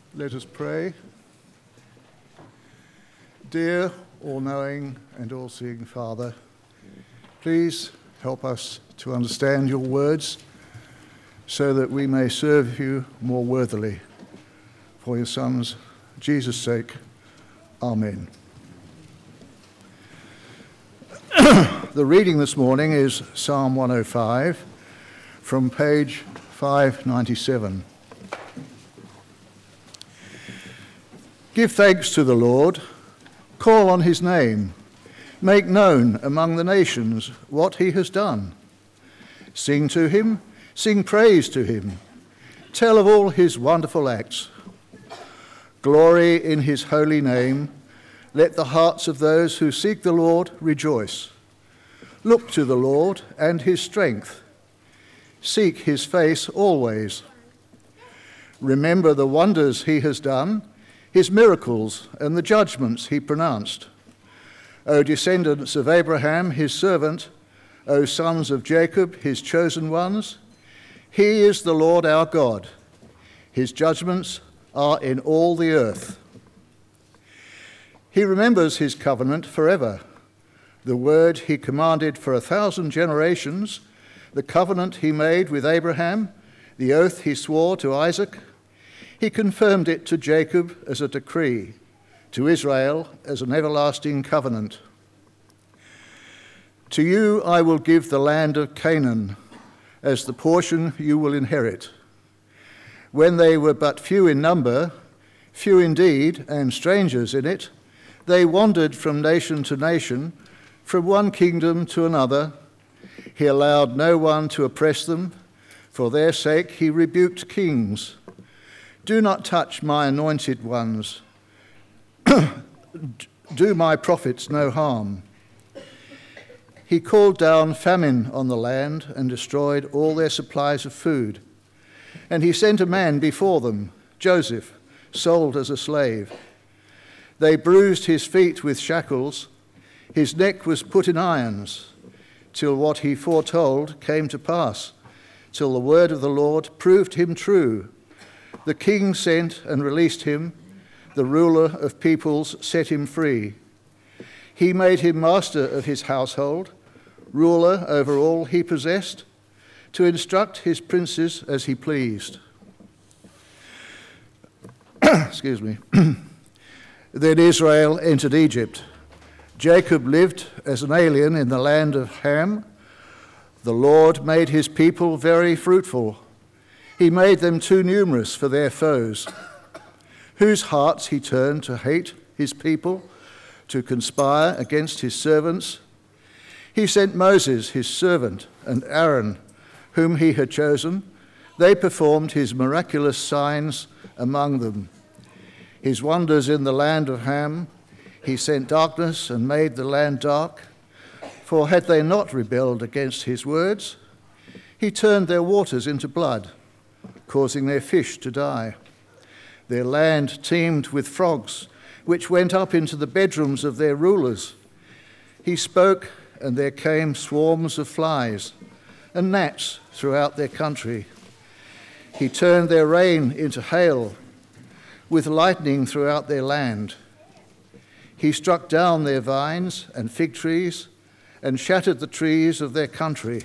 Let us pray. Dear all-knowing and all-seeing Father, please help us to understand your words so that we may serve you more worthily. For your Son's Jesus' sake, Amen. The reading this morning is Psalm 105 from page 597. Give thanks to the Lord, call on his name, make known among the nations what he has done. Sing to him, sing praise to him, tell of all his wonderful acts. Glory in his holy name, let the hearts of those who seek the Lord rejoice. Look to the Lord and his strength, seek his face always. Remember the wonders he has done, his miracles and the judgments he pronounced. O descendants of Abraham, his servant, O sons of Jacob, his chosen ones, he is the Lord our God. His judgments are in all the earth. He remembers his covenant forever, the word he commanded for 1,000 generations, the covenant he made with Abraham, the oath he swore to Isaac. He confirmed it to Jacob as a decree, to Israel as an everlasting covenant. To you I will give the land of Canaan as the portion you will inherit. When they were but few in number, few indeed, and strangers in it, they wandered from nation to nation, from one kingdom to another. He allowed no one to oppress them. For their sake he rebuked kings. Do not touch my anointed ones. Do my prophets no harm. He called down famine on the land and destroyed all their supplies of food. And he sent a man before them, Joseph, sold as a slave. They bruised his feet with shackles. His neck was put in irons, till what he foretold came to pass, till the word of the Lord proved him true. The king sent and released him. The ruler of peoples set him free. He made him master of his household, ruler over all he possessed, to instruct his princes as he pleased. Excuse me. Then Israel entered Egypt. Jacob lived as an alien in the land of Ham. The Lord made his people very fruitful. He made them too numerous for their foes, whose hearts he turned to hate his people, to conspire against his servants. He sent Moses, his servant, and Aaron, whom he had chosen. They performed his miraculous signs among them. His wonders in the land of Ham, he sent darkness and made the land dark. For had they not rebelled against his words, he turned their waters into blood, causing their fish to die. Their land teemed with frogs, which went up into the bedrooms of their rulers. He spoke, and there came swarms of flies and gnats throughout their country. He turned their rain into hail, with lightning throughout their land. He struck down their vines and fig trees, and shattered the trees of their country.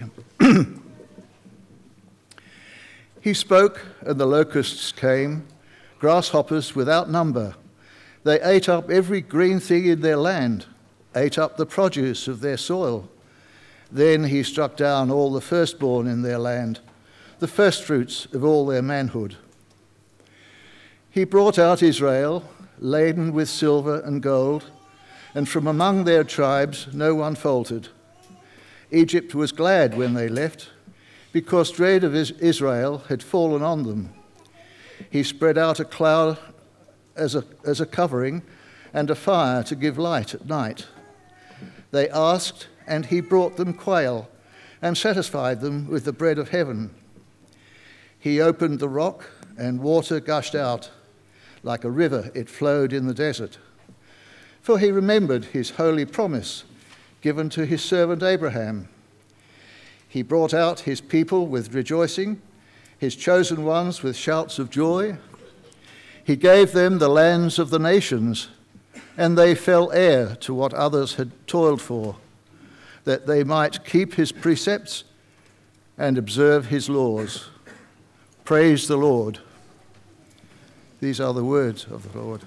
He spoke, and the locusts came, grasshoppers without number. They ate up every green thing in their land, ate up the produce of their soil. Then he struck down all the firstborn in their land, the firstfruits of all their manhood. He brought out Israel, laden with silver and gold, and from among their tribes no one faltered. Egypt was glad when they left, because dread of Israel had fallen on them. He spread out a cloud as a covering, and a fire to give light at night. They asked, and he brought them quail, and satisfied them with the bread of heaven. He opened the rock, and water gushed out. Like a river it flowed in the desert. For he remembered his holy promise given to his servant Abraham. He brought out his people with rejoicing, his chosen ones with shouts of joy. He gave them the lands of the nations, and they fell heir to what others had toiled for, that they might keep his precepts and observe his laws. Praise the Lord. These are the words of the Lord.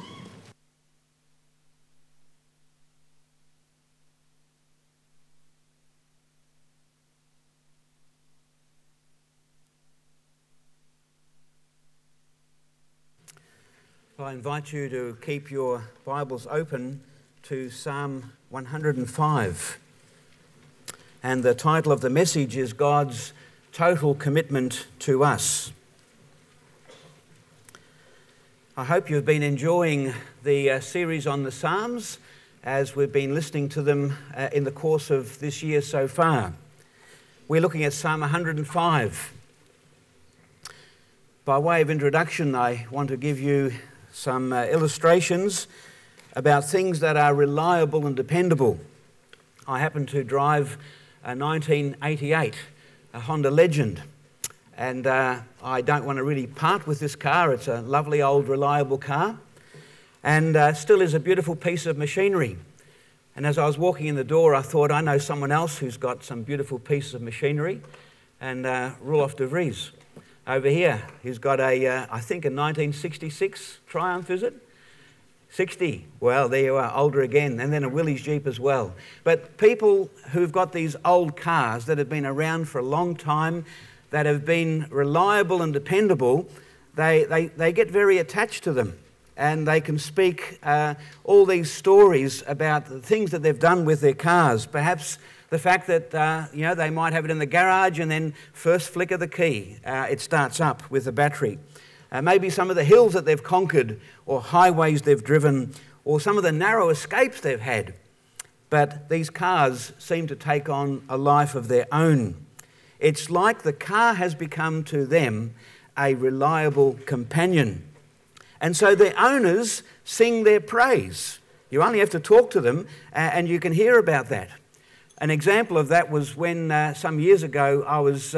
I invite you to keep your Bibles open to Psalm 105. And the title of the message is God's Total Commitment to Us. I hope you've been enjoying the series on the Psalms as we've been listening to them in the course of this year so far. We're looking at Psalm 105. By way of introduction, I want to give you some illustrations about things that are reliable and dependable. I happen to drive a 1988 Honda Legend, and I don't want to really part with this car. It's a lovely old reliable car, and still is a beautiful piece of machinery. And as I was walking in the door, I thought, I know someone else who's got some beautiful pieces of machinery, and Roelof de Vries over here, he's got a, I think a 1966 Triumph, is it? 60. Well, there you are, older again. And then a Willys Jeep as well. But people who've got these old cars that have been around for a long time, that have been reliable and dependable, they get very attached to them. And they can speak all these stories about the things that they've done with their cars. Perhaps the fact that, they might have it in the garage and then first flick of the key, it starts up with the battery. Maybe some of the hills that they've conquered, or highways they've driven, or some of the narrow escapes they've had. But these cars seem to take on a life of their own. It's like the car has become to them a reliable companion. And so their owners sing their praise. You only have to talk to them and you can hear about that. An example of that was when some years ago I was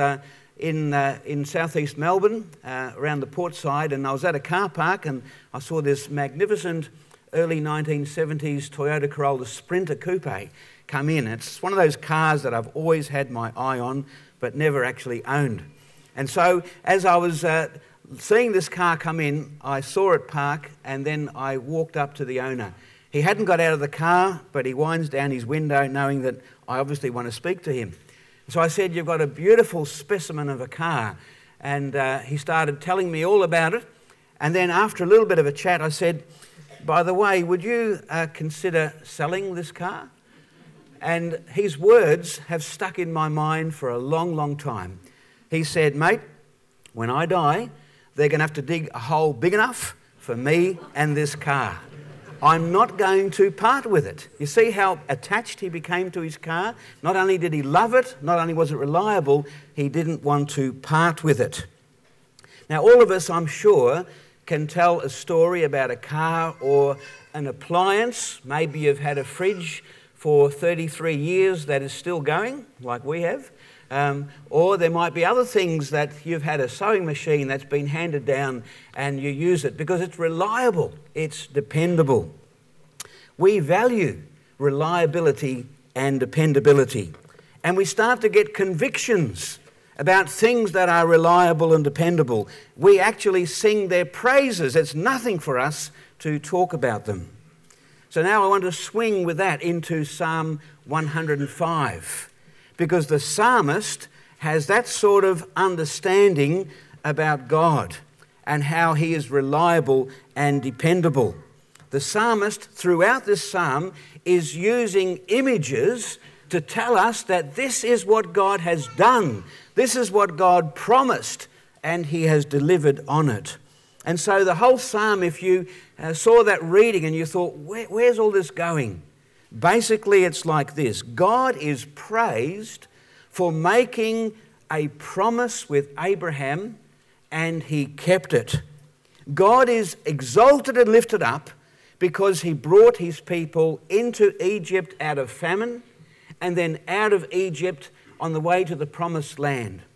in southeast Melbourne, around the port side, and I was at a car park and I saw this magnificent early 1970s Toyota Corolla Sprinter Coupe come in. It's one of those cars that I've always had my eye on but never actually owned. And so as I was seeing this car come in, I saw it park and then I walked up to the owner. He hadn't got out of the car, but he winds down his window knowing that I obviously want to speak to him. So I said, "You've got a beautiful specimen of a car." And he started telling me all about it. And then after a little bit of a chat, I said, "By the way, would you consider selling this car?" And his words have stuck in my mind for a long, long time. He said, "Mate, when I die, they're going to have to dig a hole big enough for me and this car. I'm not going to part with it." You see how attached he became to his car? Not only did he love it, not only was it reliable, he didn't want to part with it. Now, all of us, I'm sure, can tell a story about a car or an appliance. Maybe you've had a fridge for 33 years that is still going, like we have. Or there might be other things that you've had a sewing machine that's been handed down and you use it because it's reliable, it's dependable. We value reliability and dependability. And we start to get convictions about things that are reliable and dependable. We actually sing their praises. It's nothing for us to talk about them. So now I want to swing with that into Psalm 105. Because the psalmist has that sort of understanding about God and how he is reliable and dependable. The psalmist throughout this psalm is using images to tell us that this is what God has done. This is what God promised, and he has delivered on it. And so the whole psalm, if you saw that reading and you thought, where's all this going? Basically, it's like this. God is praised for making a promise with Abraham, and he kept it. God is exalted and lifted up because he brought his people into Egypt out of famine and then out of Egypt on the way to the promised land.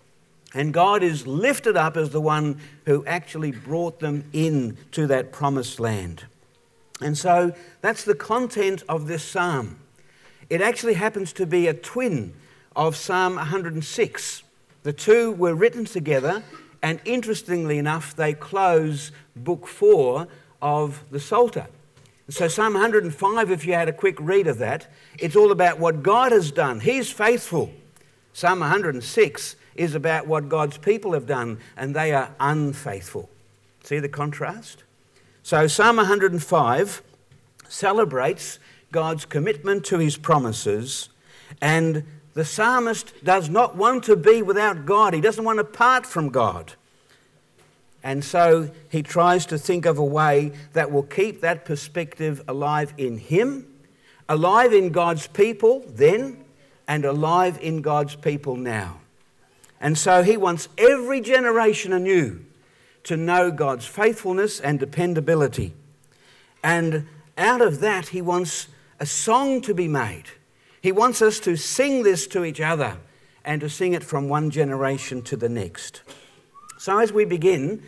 And God is lifted up as the one who actually brought them in to that promised land. And so that's the content of this psalm. It actually happens to be a twin of Psalm 106. The two were written together, and interestingly enough, they close book 4 of the Psalter. So Psalm 105, if you had a quick read of that, it's all about what God has done. He's faithful. Psalm 106 is about what God's people have done, and they are unfaithful. See the contrast? So Psalm 105 celebrates God's commitment to his promises, and the psalmist does not want to be without God. He doesn't want to part from God. And so he tries to think of a way that will keep that perspective alive in him, alive in God's people then, and alive in God's people now. And so he wants every generation anew to know God's faithfulness and dependability. And out of that, he wants a song to be made. He wants us to sing this to each other and to sing it from one generation to the next. So as we begin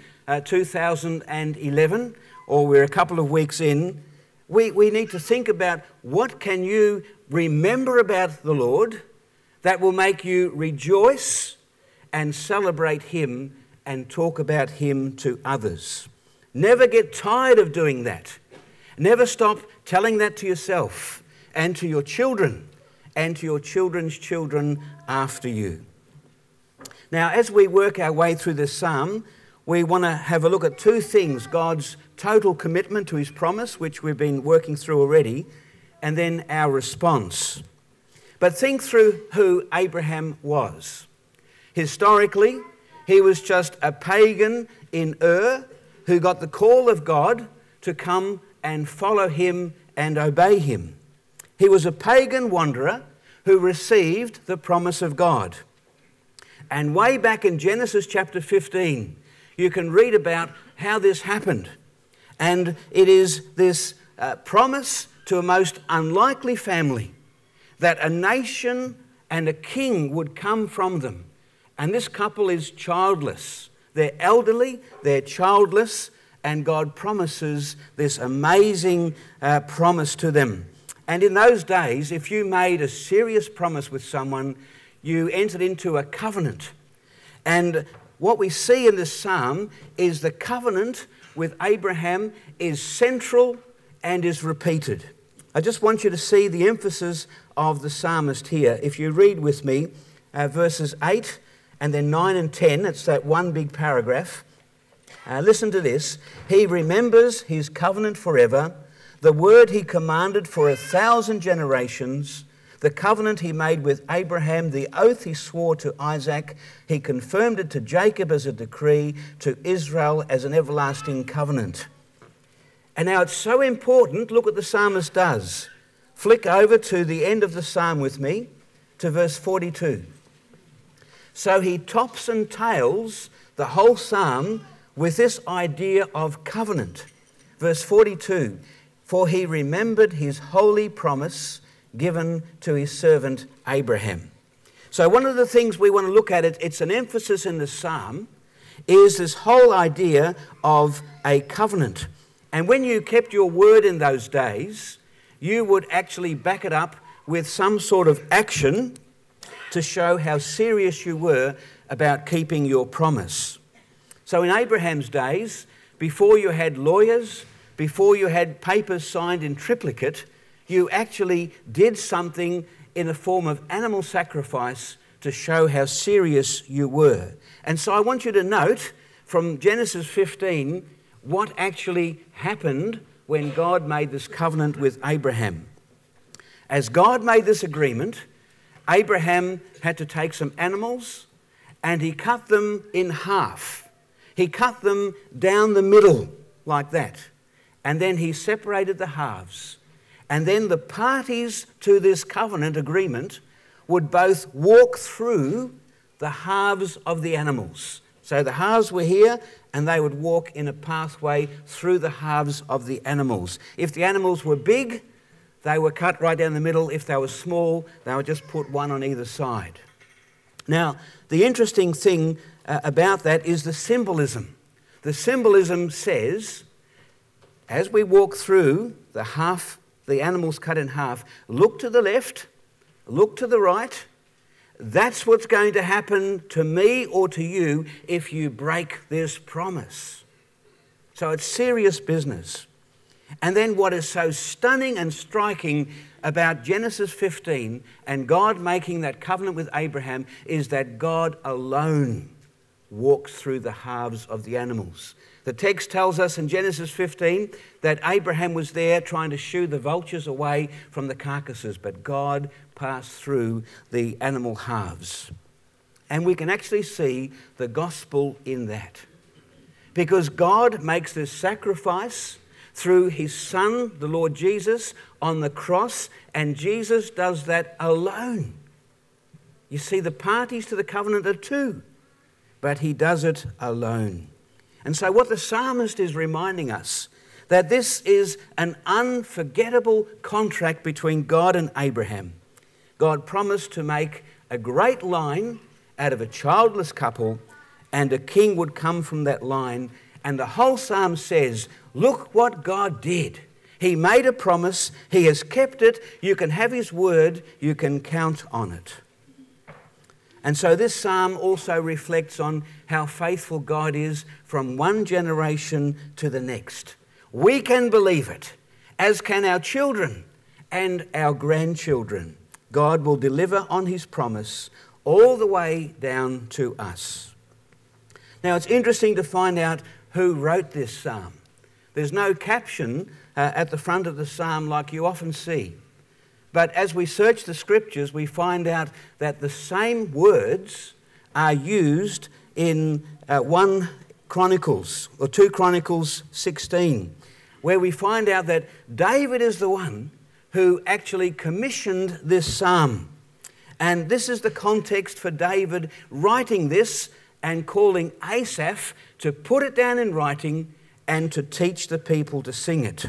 2011, or we're a couple of weeks in, we need to think about what can you remember about the Lord that will make you rejoice and celebrate him and talk about him to others. Never get tired of doing that. Never stop telling that to yourself and to your children and to your children's children after you. Now, as we work our way through this psalm, we want to have a look at two things: God's total commitment to his promise, which we've been working through already, and then our response. But think through who Abraham was. Historically, he was just a pagan in Ur who got the call of God to come and follow him and obey him. He was a pagan wanderer who received the promise of God. And way back in Genesis chapter 15, you can read about how this happened. And it is this promise to a most unlikely family that a nation and a king would come from them. And this couple is childless. They're elderly, they're childless, and God promises this amazing promise to them. And in those days, if you made a serious promise with someone, you entered into a covenant. And what we see in this psalm is the covenant with Abraham is central and is repeated. I just want you to see the emphasis of the psalmist here. If you read with me verses 8 and then 9 and 10, it's that one big paragraph. Listen to this. He remembers his covenant forever, the word he commanded for 1,000 generations, the covenant he made with Abraham, the oath he swore to Isaac. He confirmed it to Jacob as a decree, to Israel as an everlasting covenant. And now it's so important. Look what the psalmist does. Flick over to the end of the psalm with me, to verse 42. So he tops and tails the whole psalm with this idea of covenant. Verse 42, for he remembered his holy promise given to his servant Abraham. So one of the things we want to look at, it's an emphasis in the psalm, is this whole idea of a covenant. And when you kept your word in those days, you would actually back it up with some sort of action to show how serious you were about keeping your promise. So in Abraham's days, before you had lawyers, before you had papers signed in triplicate, you actually did something in the form of animal sacrifice to show how serious you were. And so I want you to note from Genesis 15 what actually happened when God made this covenant with Abraham. As God made this agreement, Abraham had to take some animals and he cut them in half. He cut them down the middle like that. And then he separated the halves. And then the parties to this covenant agreement would both walk through the halves of the animals. So the halves were here and they would walk in a pathway through the halves of the animals. If the animals were big, they were cut right down the middle. If they were small, they would just put one on either side. Now, the interesting thing about that is the symbolism. The symbolism says, as we walk through the animals cut in half, look to the left, look to the right. That's what's going to happen to me or to you if you break this promise. So it's serious business. And then what is so stunning and striking about Genesis 15 and God making that covenant with Abraham is that God alone walks through the halves of the animals. The text tells us in Genesis 15 that Abraham was there trying to shoo the vultures away from the carcasses, but God passed through the animal halves. And we can actually see the gospel in that. Because God makes this sacrifice through his Son, the Lord Jesus, on the cross, and Jesus does that alone. You see, the parties to the covenant are two, but he does it alone. And so what the psalmist is reminding us, that this is an unforgettable contract between God and Abraham. God promised to make a great line out of a childless couple, and a king would come from that line. And the whole psalm says, look what God did. He made a promise, he has kept it, you can have his word, you can count on it. And so this psalm also reflects on how faithful God is from one generation to the next. We can believe it, as can our children and our grandchildren. God will deliver on his promise all the way down to us. Now it's interesting to find out who wrote this psalm. There's no caption at the front of the psalm like you often see. But as we search the scriptures, we find out that the same words are used in 1 Chronicles or 2 Chronicles 16, where we find out that David is the one who actually commissioned this psalm. And this is the context for David writing this and calling Asaph to put it down in writing and to teach the people to sing it.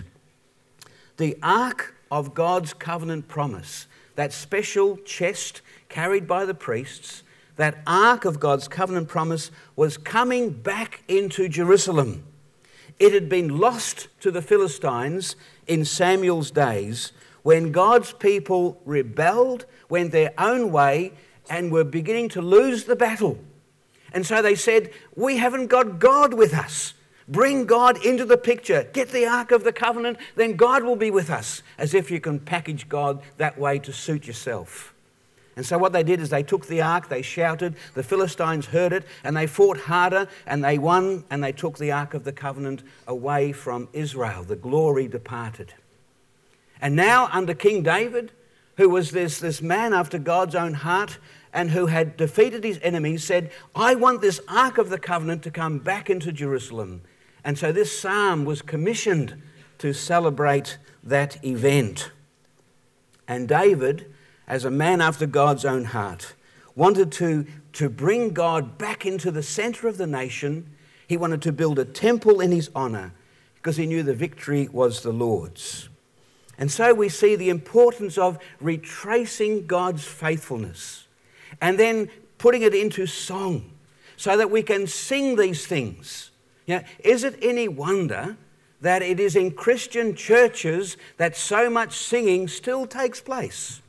The Ark of God's covenant promise, that special chest carried by the priests, that Ark of God's covenant promise was coming back into Jerusalem. It had been lost to the Philistines in Samuel's days when God's people rebelled, went their own way, and were beginning to lose the battle. And so they said, we haven't got God with us. Bring God into the picture. Get the Ark of the Covenant, then God will be with us. As if you can package God that way to suit yourself. And so what they did is they took the Ark, they shouted, the Philistines heard it, and they fought harder, and they won, and they took the Ark of the Covenant away from Israel. The glory departed. And now under King David, who was this man after God's own heart, and who had defeated his enemies, said, I want this Ark of the Covenant to come back into Jerusalem. And so this psalm was commissioned to celebrate that event. And David, as a man after God's own heart, wanted to bring God back into the center of the nation. He wanted to build a temple in his honor because he knew the victory was the Lord's. And so we see the importance of retracing God's faithfulness and then putting it into song so that we can sing these things. Is it any wonder that it is in Christian churches that so much singing still takes place?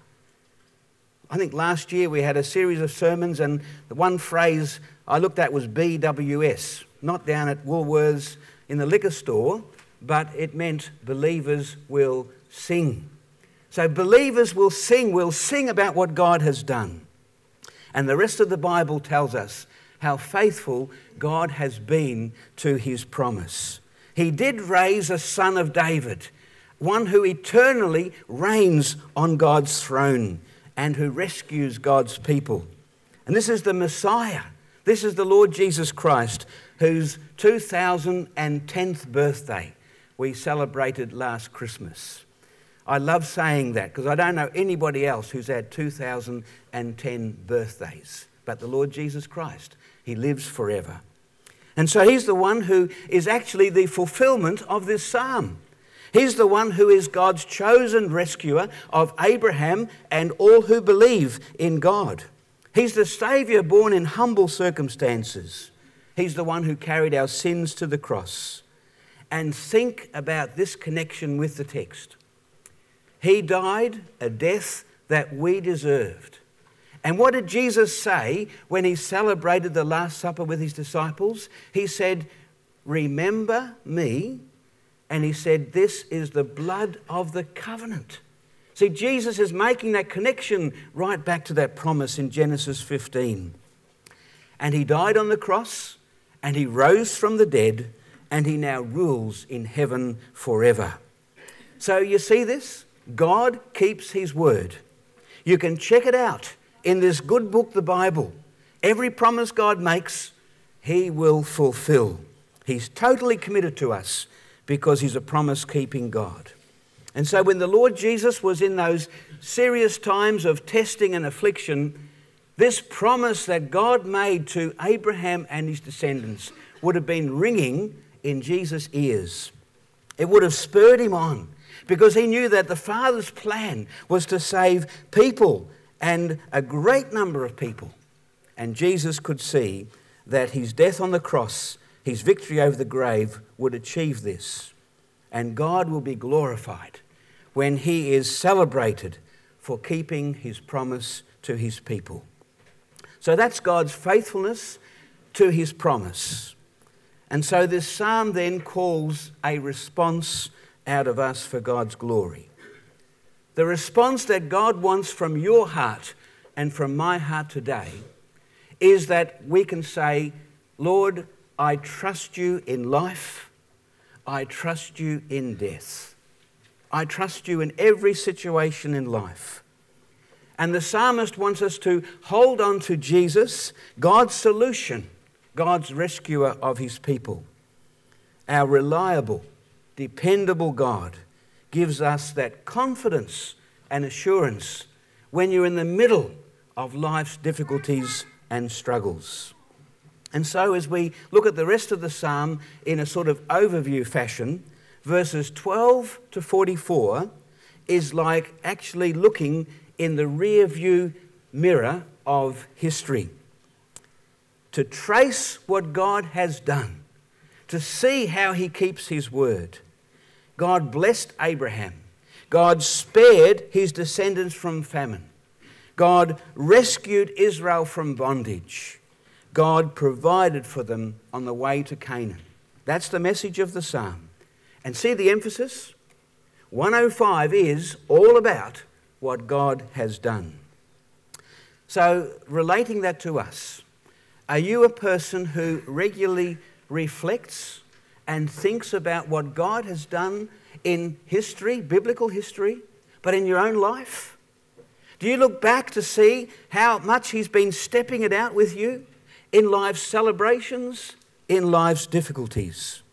I think last year we had a series of sermons, and the one phrase I looked at was BWS, not down at Woolworths in the liquor store, but it meant believers will sing. So believers will sing about what God has done. And the rest of the Bible tells us how faithful God has been to his promise. He did raise a son of David, one who eternally reigns on God's throne and who rescues God's people. And this is the Messiah. This is the Lord Jesus Christ, whose 2010th birthday we celebrated last Christmas. I love saying that because I don't know anybody else who's had 2010 birthdays but the Lord Jesus Christ. He lives forever. And so he's the one who is actually the fulfillment of this psalm. He's the one who is God's chosen rescuer of Abraham and all who believe in God. He's the Saviour born in humble circumstances. He's the one who carried our sins to the cross. And think about this connection with the text. He died a death that we deserved. And what did Jesus say when he celebrated the Last Supper with his disciples? He said, "Remember me." And he said, "This is the blood of the covenant." See, Jesus is making that connection right back to that promise in Genesis 15. And he died on the cross, and he rose from the dead, and he now rules in heaven forever. So you see this? God keeps his word. You can check it out in this good book, the Bible. Every promise God makes, he will fulfill. He's totally committed to us because he's a promise-keeping God. And so when the Lord Jesus was in those serious times of testing and affliction, this promise that God made to Abraham and his descendants would have been ringing in Jesus' ears. It would have spurred him on because he knew that the Father's plan was to save people, and a great number of people. And Jesus could see that his death on the cross, his victory over the grave, would achieve this. And God will be glorified when he is celebrated for keeping his promise to his people. So that's God's faithfulness to his promise. And so this psalm then calls a response out of us for God's glory. The response that God wants from your heart and from my heart today is that we can say, "Lord, I trust you in life. I trust you in death. I trust you in every situation in life." And the psalmist wants us to hold on to Jesus, God's solution, God's rescuer of his people. Our reliable, dependable God gives us that confidence and assurance when you're in the middle of life's difficulties and struggles. And so as we look at the rest of the psalm in a sort of overview fashion, verses 12 to 44 is like actually looking in the rear view mirror of history, to trace what God has done, to see how he keeps his word. God blessed Abraham. God spared his descendants from famine. God rescued Israel from bondage. God provided for them on the way to Canaan. That's the message of the psalm. And see the emphasis? 105 is all about what God has done. So, relating that to us, are you a person who regularly reflects and thinks about what God has done in history, biblical history, but in your own life? Do you look back to see how much he's been stepping it out with you in life's celebrations, in life's difficulties?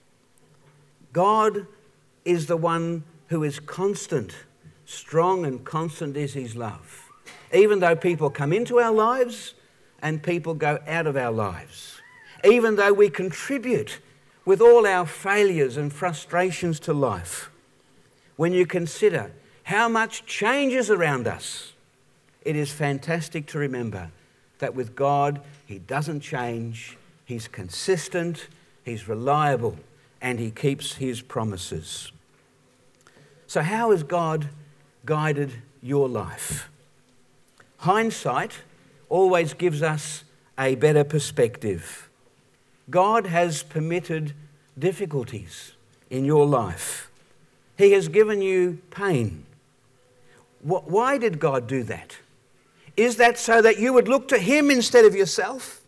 God is the one who is constant. Strong and constant is his love. Even though people come into our lives and people go out of our lives. Even though we contribute with all our failures and frustrations to life. When you consider how much changes around us, it is fantastic to remember that with God, he doesn't change, he's consistent, he's reliable, and he keeps his promises. So how has God guided your life? Hindsight always gives us a better perspective. God has permitted difficulties in your life. He has given you pain. Why did God do that? Is that so that you would look to him instead of yourself?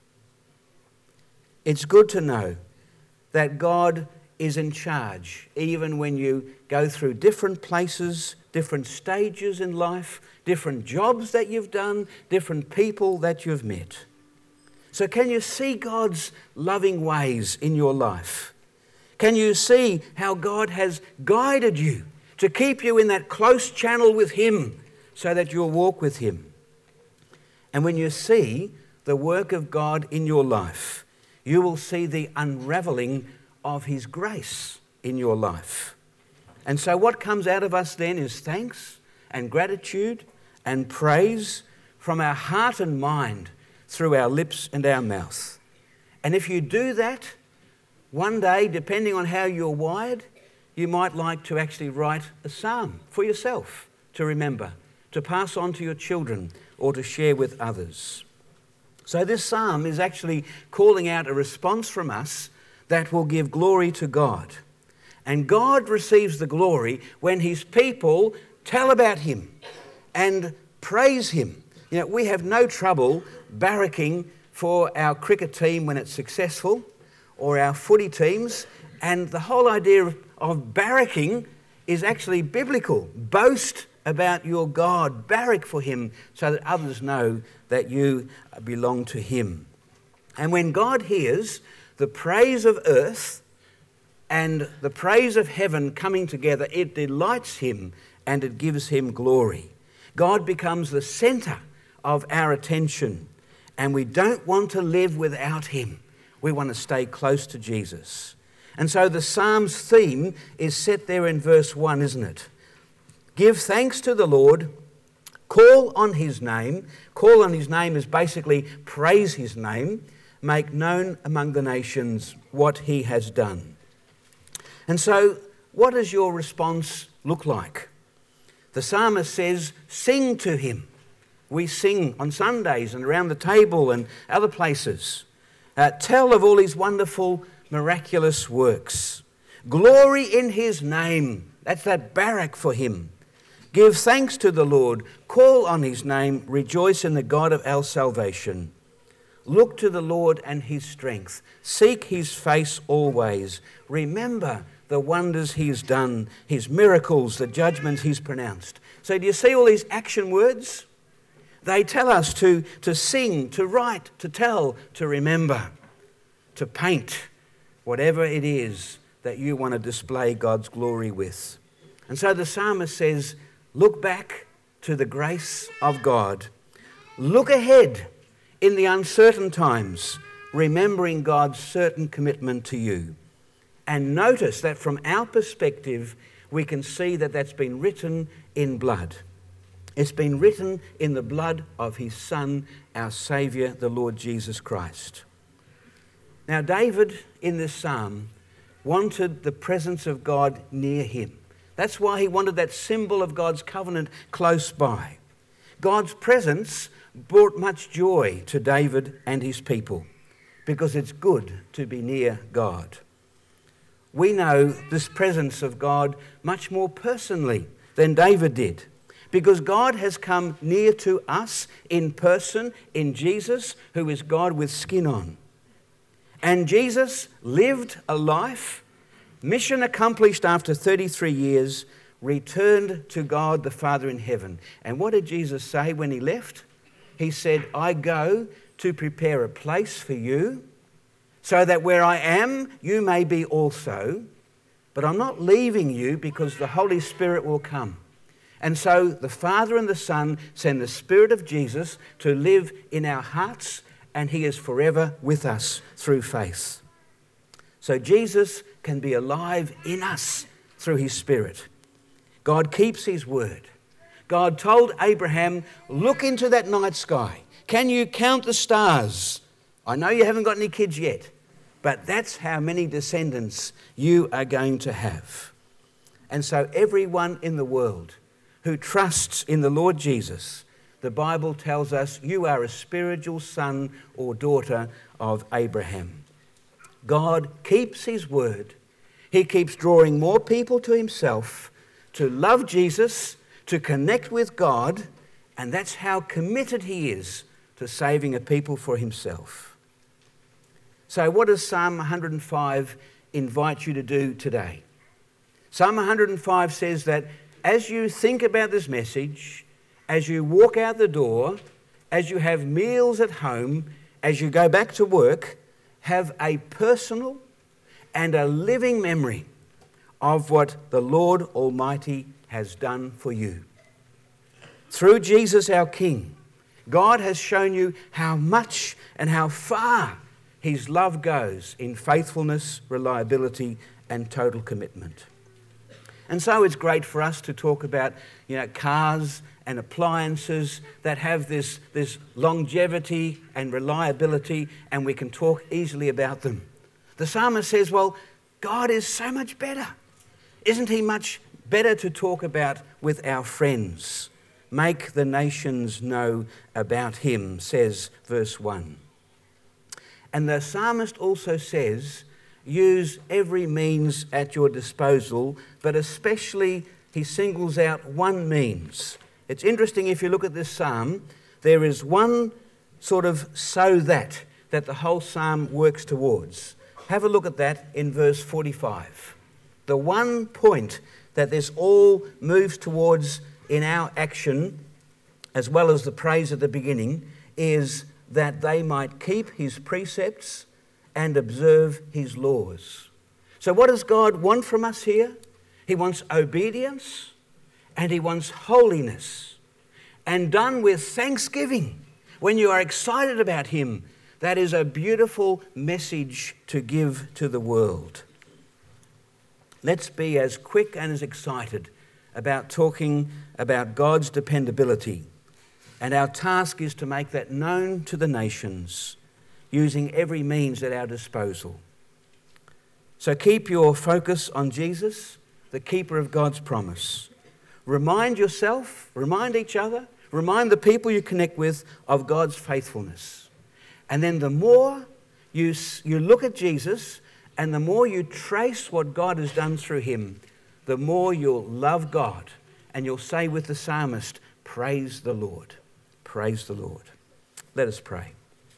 It's good to know that God is in charge, even when you go through different places, different stages in life, different jobs that you've done, different people that you've met. So can you see God's loving ways in your life? Can you see how God has guided you to keep you in that close channel with him so that you'll walk with him? And when you see the work of God in your life, you will see the unraveling of his grace in your life. And so what comes out of us then is thanks and gratitude and praise from our heart and mind through our lips and our mouth. And if you do that, one day, depending on how you're wired, you might like to actually write a psalm for yourself to remember, to pass on to your children or to share with others. So this psalm is actually calling out a response from us that will give glory to God. And God receives the glory when his people tell about him and praise him. You know, we have no trouble barracking for our cricket team when it's successful, or our footy teams, and the whole idea of barracking is actually biblical. Boast about your God, barrack for him so that others know that you belong to him. And when God hears the praise of earth and the praise of heaven coming together, it delights him and it gives him glory. God becomes the centre of our attention, and we don't want to live without him. We want to stay close to Jesus. And so the Psalm's theme is set there in verse 1, isn't it? Give thanks to the Lord, call on his name. Call on his name is basically praise his name. Make known among the nations what he has done. And so what does your response look like? The psalmist says, sing to him. We sing on Sundays and around the table and other places. Tell of all his wonderful, miraculous works. Glory in his name. That's that barrack for him. Give thanks to the Lord. Call on his name. Rejoice in the God of our salvation. Look to the Lord and his strength. Seek his face always. Remember the wonders he has done, his miracles, the judgments he's pronounced. So do you see all these action words? They tell us to sing, to write, to tell, to remember, to paint, whatever it is that you want to display God's glory with. And so the psalmist says, look back to the grace of God. Look ahead in the uncertain times, remembering God's certain commitment to you. And notice that from our perspective, we can see that that's been written in blood. It's been written in the blood of his Son, our Saviour, the Lord Jesus Christ. Now, David, in this psalm, wanted the presence of God near him. That's why he wanted that symbol of God's covenant close by. God's presence brought much joy to David and his people because it's good to be near God. We know this presence of God much more personally than David did, because God has come near to us in person in Jesus, who is God with skin on. And Jesus lived a life, mission accomplished after 33 years, returned to God the Father in heaven. And what did Jesus say when he left? He said, I go to prepare a place for you, so that where I am, you may be also. But I'm not leaving you because the Holy Spirit will come. And so the Father and the Son send the Spirit of Jesus to live in our hearts, and he is forever with us through faith. So Jesus can be alive in us through his Spirit. God keeps his word. God told Abraham, look into that night sky. Can you count the stars? I know you haven't got any kids yet, but that's how many descendants you are going to have. And so everyone in the world who trusts in the Lord Jesus, the Bible tells us you are a spiritual son or daughter of Abraham. God keeps his word. He keeps drawing more people to himself to love Jesus, to connect with God, and that's how committed he is to saving a people for himself. So what does Psalm 105 invite you to do today? Psalm 105 says that as you think about this message, as you walk out the door, as you have meals at home, as you go back to work, have a personal and a living memory of what the Lord Almighty has done for you. Through Jesus our King, God has shown you how much and how far his love goes in faithfulness, reliability, and total commitment. And so it's great for us to talk about, cars and appliances that have this longevity and reliability, and we can talk easily about them. The psalmist says, well, God is so much better. Isn't he much better to talk about with our friends? Make the nations know about him, says verse 1. And the psalmist also says, use every means at your disposal, but especially he singles out one means. It's interesting, if you look at this psalm, there is one sort of so that the whole psalm works towards. Have a look at that in verse 45. The one point that this all moves towards in our action, as well as the praise at the beginning, is that they might keep his precepts and observe his laws. So what does God want from us here? He wants obedience and he wants holiness, and done with thanksgiving. When you are excited about him, that is a beautiful message to give to the world. Let's be as quick and as excited about talking about God's dependability. And our task is to make that known to the nations, using every means at our disposal. So keep your focus on Jesus, the keeper of God's promise. Remind yourself, remind each other, remind the people you connect with of God's faithfulness. And then the more you look at Jesus and the more you trace what God has done through him, the more you'll love God and you'll say with the psalmist, praise the Lord, praise the Lord. Let us pray.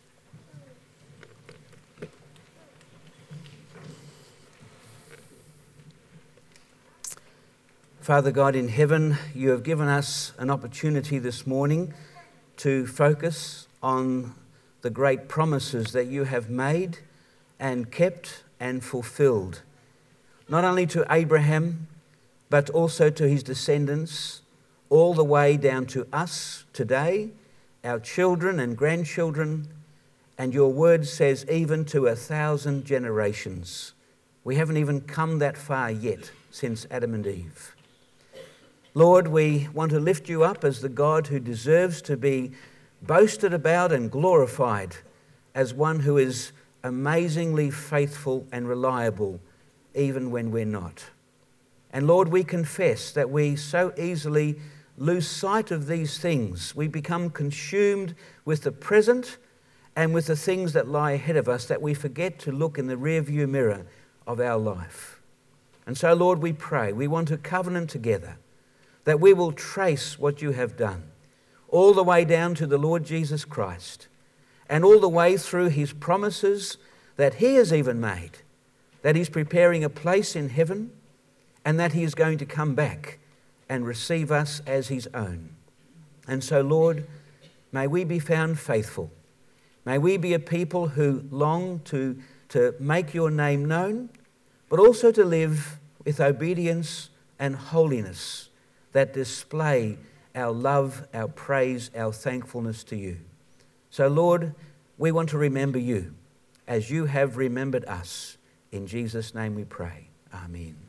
Father God in heaven, you have given us an opportunity this morning to focus on the great promises that you have made and kept and fulfilled, not only to Abraham, but also to his descendants, all the way down to us today, our children and grandchildren, and your word says even to 1,000 generations. We haven't even come that far yet since Adam and Eve. Lord, we want to lift you up as the God who deserves to be boasted about and glorified, as one who is amazingly faithful and reliable, even when we're not. And Lord, we confess that we so easily lose sight of these things. We become consumed with the present and with the things that lie ahead of us, that we forget to look in the rearview mirror of our life. And so, Lord, we pray, we want to covenant together that we will trace what you have done, all the way down to the Lord Jesus Christ, and all the way through his promises that he has even made, that he's preparing a place in heaven, and that he is going to come back and receive us as his own. And so, Lord, may we be found faithful. May we be a people who long to make your name known, but also to live with obedience and holiness that display our love, our praise, our thankfulness to you. So, Lord, we want to remember you as you have remembered us. In Jesus' name we pray. Amen.